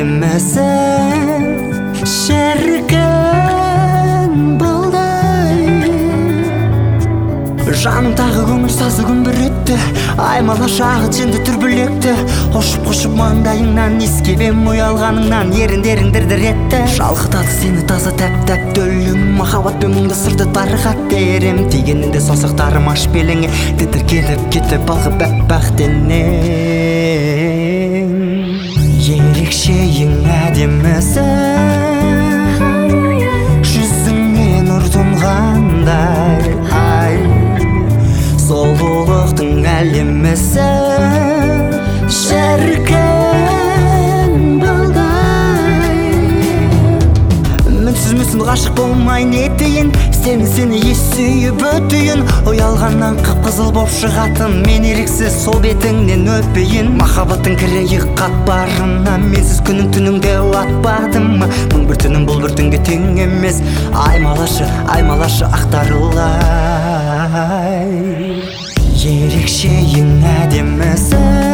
әдемісің, шіркін балдай. Жаным тағы көңіл сазы күн бір өтті, аймала шағы жеңді түрбілекті. Қошып маңдайыңнан иіскебем ұялғаныңнан, еріндерің дір-дір етті. Шалқытады сені таза тәп-тәп төлің, махаббатпен мұңды сырды тарқат берем. Дегенінде саусақтарым аш беліңе, тітіркеніп кетті балқып бәк-бәқтенең. Ерекшең әдемісің, жүзіңе нұр тұнғандай, ай, сұлулықтың әлемісің, шіркін балдай. Мінсіз мүсін ғашық болмай не етейін, сені ес сүйіп өтейін. Ұялғаннан қып-қызыл боп шығатын, мен еріксіз сол бетіңнен өтпейін. Махаббаттың кірейі қатпарына, менсіз күнің түніңде атпадым. Мың бір түнім бұл бір түнге тең емес, аймалашы ақтарылай. Ерекшең әдемісің,